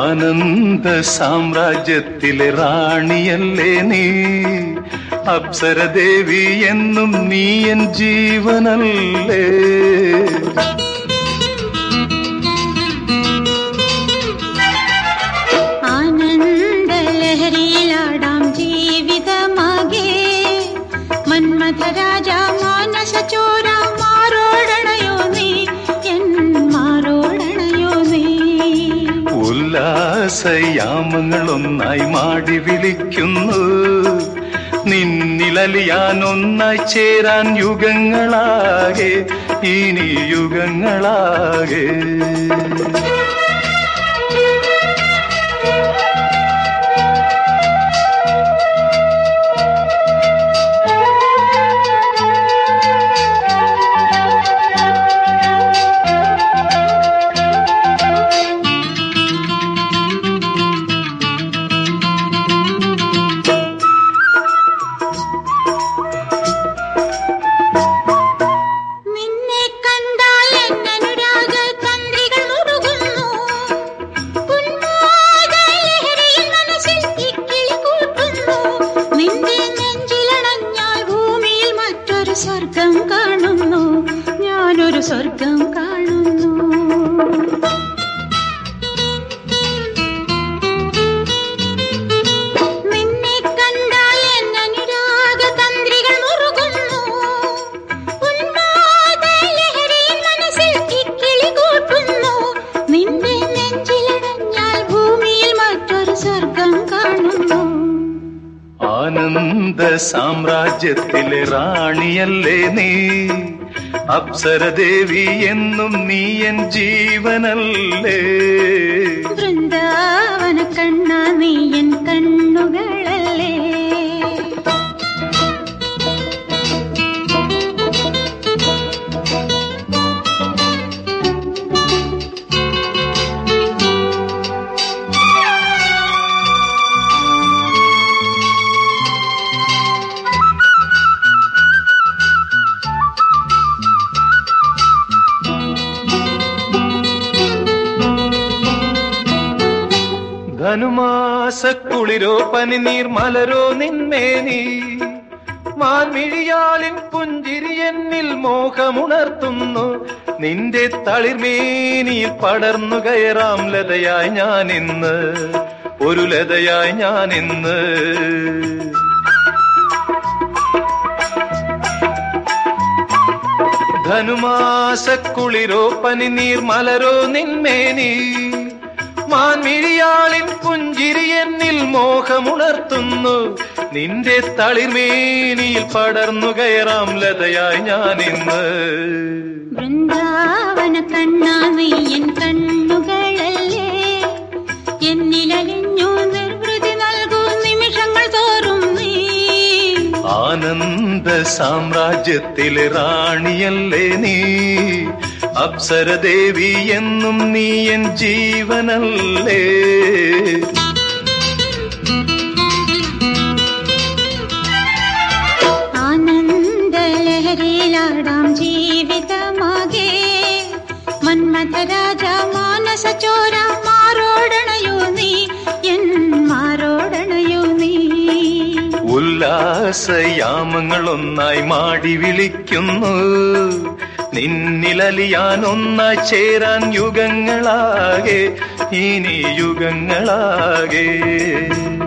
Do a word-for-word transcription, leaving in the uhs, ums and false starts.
ആനന്ദ സാമ്രാജ്യത്തിലെ റാണിയല്ലേ നീ, അപ്സരദേവി എന്നും നീ എൻ ജീവനല്ലേ. ആനന്ദലഹരിയിലാടാം ജീവിതമാകെ, മന്മഥരാജ മാനസ ചോര മാറോടണയോ നീ, എൻ മാറോടണയോ നീ. ഉല്ലാസയാമങ്ങളൊന്നായി മാടി വിളിക്കുന്നു, നിന്നിലലിയാൻ ഒന്നായി ചേരാൻ യുഗങ്ങളാകെ, ഇനി യുഗങ്ങളാകെ. സ്വർഗം കാണുന്നു, ഞാനൊരു സ്വർഗം കാണുന്നു. നിന്നെ കണ്ടാൽ എൻ അനുരാഗ തന്ത്രികൾ മുറുകുന്നു, ഉന്മാദ ലഹരിയിൽ മനസ്സിൽ കിക്കിളി കൂട്ടുന്നു. നിന്റെ നെഞ്ചിലടഞ്ഞാൽ ഭൂമിയിൽ മറ്റൊരു സ്വർഗം കാണുന്നു. ആനന്ദ സാമ്രാജ്യത്തിലെ റാണിയല്ലേ നീ, അപ്സരദേവി എന്നും നീ എൻ ജീവനല്ലേ. വൃന്ദാവന കണ്ണ നീ എൻ കണ്ണുകളല്ലേ. ധനുമാസക്കുളിരോ പനിനീർ മലരോ നിന്മേനി, മാൻമിഴിയാലിൻ പുഞ്ചിരി എന്നിൽ മോഹമുണർത്തുന്നു. നിന്റെ തളിർമേനിയിൽ പടർന്നു കയറാം ലതയായി ഞാനിന്ന്, ഒരു ലതയായി ഞാനിന്ന്. ധനുമാസക്കുളിരോ പനിനീർ മലരോ നിന്മേനി, മാൻമിഴിയാളിൻ പുഞ്ചിരി എന്നിൽ മോഹമുണർത്തുന്നു. നിന്റെ തളിർമേനിയിൽ പടർന്നു കയറാം ലതയായി ഞാനിന്ന്. വൃന്ദാവന കണ്ണാ നീ എൻ കണ്ണുകളല്ലേ. എന്നിലലിഞ്ഞു നിർവൃതി നൽകൂ നിമിഷങ്ങൾ തോറും നീ. ആനന്ദ സാമ്രാജ്യത്തിലെ റാണിയല്ലേ നീ, അപ്സരദേവി എന്നും നീ എൻ ജീവനല്ലേ. ആനന്ദലഹരിയിലാടാം ജീവിതമാകെ, മന്മഥരാജ മാനസ ചോര മാറോടണയോ നീ, എൻ മാറോടണയോ നീ. ഉല്ലാസയാമങ്ങളൊന്നായി മാടി വിളിക്കുന്നു, നിന്നിലലിയാൻ ഒന്നായി ചേരാൻ യുഗങ്ങളാകെ, ഇനി യുഗങ്ങളാകെ.